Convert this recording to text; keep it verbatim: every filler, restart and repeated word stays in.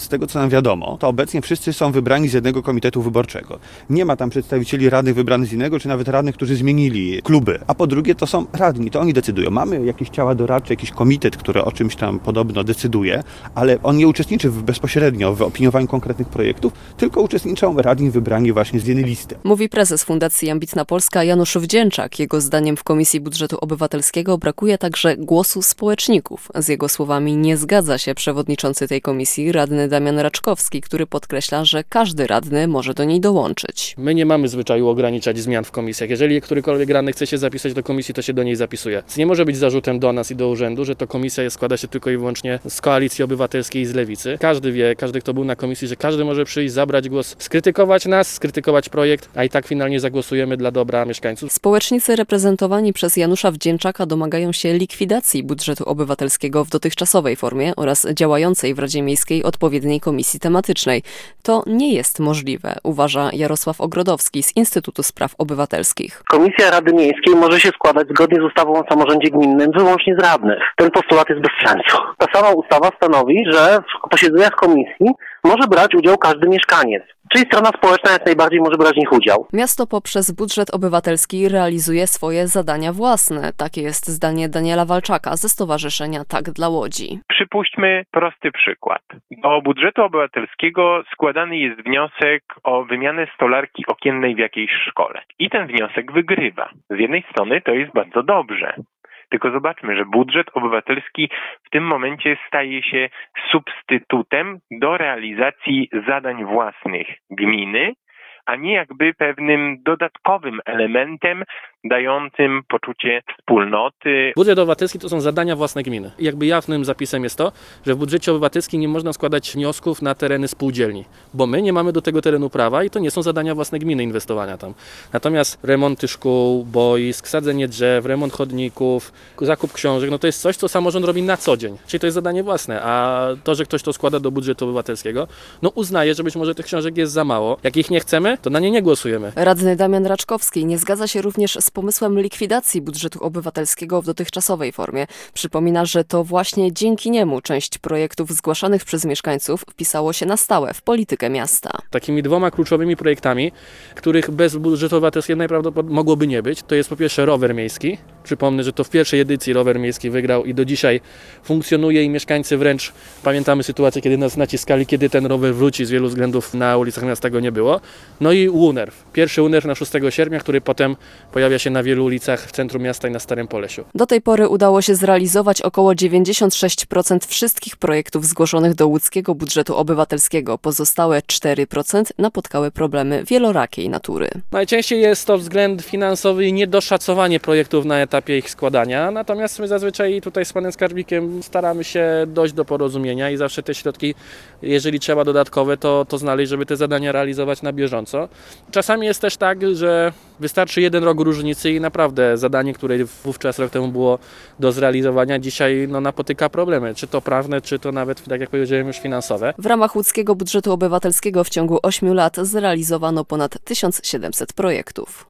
z tego co nam wiadomo, to obecnie wszyscy są wybrani z jednego komitetu wyborczego. Nie ma tam przedstawicieli radnych wybranych z innego, czy nawet radnych, którzy zmienili kluby. A po drugie to są radni, to oni decydują. Mamy jakieś ciała doradcze, jakiś komitet, który o czymś tam podobno decyduje, ale on nie uczestniczy w, bezpośrednio w opiniowaniu konkretnych projektów, tylko uczestniczą radni wybrani właśnie z jednej listy. Mówi prezes Fundacji Ambitna Polska Janusz Wdzięczak. Jego zdaniem w Komisji Budżetu Obywatelskiego brakuje także głosu społeczników. Z jego słowami nie zgadza się przewodniczący tej komisji, radny Damian Raczkowski, który podkreśla, że każdy radny może do niej dołączyć. My nie mamy zwyczaju ograniczać zmian w komisjach. Jeżeli którykolwiek radny chce się zapisać do komisji, to się do niej zapisuje. Więc nie może być zarzutem do nas i do urzędu, że to komisja składa się tylko i wyłącznie z Koalicji Obywatelskiej i z Lewicy. Każdy wie, każdy kto był na komisji, że każdy może przyjść, zabrać głos, skrytykować nas, skrytykować projekt, a i tak finalnie zagłosujemy dla dobra mieszkańców. Społecznicy reprezentowani przez Janusza Wdzięczaka domagają się likwidacji budżetu obywatelskiego w dotychczasowej formie oraz działającej w Radzie Miejskiej odpowiedniej komisji tematycznej. To nie jest możliwe, uważa Jarosław Ogrodowski z Instytutu Spraw Obywatelskich. Komisja Rady Miejskiej może się składać zgodnie z ustawą o samorządzie gminnym wyłącznie z radnych. Ten postulat jest bez sensu. Ta sama ustawa stanowi, że w posiedzeniach komisji może brać udział każdy mieszkaniec. Czyli strona społeczna jak najbardziej może brać w nich udział. Miasto poprzez budżet obywatelski realizuje swoje zadania własne. Takie jest zdanie Daniela Walczaka ze Stowarzyszenia Tak dla Łodzi. Przypuśćmy prosty przykład. Do budżetu obywatelskiego składany jest wniosek o wymianę stolarki okiennej w jakiejś szkole. I ten wniosek wygrywa. Z jednej strony to jest bardzo dobrze. Tylko zobaczmy, że budżet obywatelski w tym momencie staje się substytutem do realizacji zadań własnych gminy, a nie jakby pewnym dodatkowym elementem dającym poczucie wspólnoty. Budżet obywatelski to są zadania własne gminy. Jakby jawnym zapisem jest to, że w budżecie obywatelskim nie można składać wniosków na tereny spółdzielni, bo my nie mamy do tego terenu prawa i to nie są zadania własne gminy inwestowania tam. Natomiast remonty szkół, boisk, sadzenie drzew, remont chodników, zakup książek, no to jest coś, co samorząd robi na co dzień. Czyli to jest zadanie własne, a to, że ktoś to składa do budżetu obywatelskiego, no uznaje, że być może tych książek jest za mało. Jak ich nie chcemy, to na nie nie głosujemy. Radny Damian Raczkowski nie zgadza się również z pomysłem likwidacji budżetu obywatelskiego w dotychczasowej formie. Przypomina, że to właśnie dzięki niemu część projektów zgłaszanych przez mieszkańców wpisało się na stałe w politykę miasta. Takimi dwoma kluczowymi projektami, których bez budżetu obywatelskiego najprawdopodobniej mogłoby nie być, to jest po pierwsze rower miejski. Przypomnę, że to w pierwszej edycji rower miejski wygrał i do dzisiaj funkcjonuje i mieszkańcy wręcz pamiętamy sytuację, kiedy nas naciskali, kiedy ten rower wróci, z wielu względów na ulicach miasta go nie było. No i UNERW. Pierwszy UNERW na szóstego sierpnia, który potem pojawia się na wielu ulicach w centrum miasta i na Starym Polesiu. Do tej pory udało się zrealizować około dziewięćdziesiąt sześć procent wszystkich projektów zgłoszonych do łódzkiego budżetu obywatelskiego. Pozostałe cztery procent napotkały problemy wielorakiej natury. Najczęściej jest to względ finansowy i niedoszacowanie projektów na etapie ich składania, natomiast my zazwyczaj tutaj z panem skarbnikiem staramy się dojść do porozumienia i zawsze te środki, jeżeli trzeba dodatkowe, to, to znaleźć, żeby te zadania realizować na bieżąco. Czasami jest też tak, że wystarczy jeden rok różnicy i naprawdę zadanie, które wówczas rok temu było do zrealizowania, dzisiaj no, napotyka problemy, czy to prawne, czy to nawet, tak jak powiedziałem, już finansowe. W ramach łódzkiego budżetu obywatelskiego w ciągu ośmiu lat zrealizowano ponad tysiąc siedemset projektów.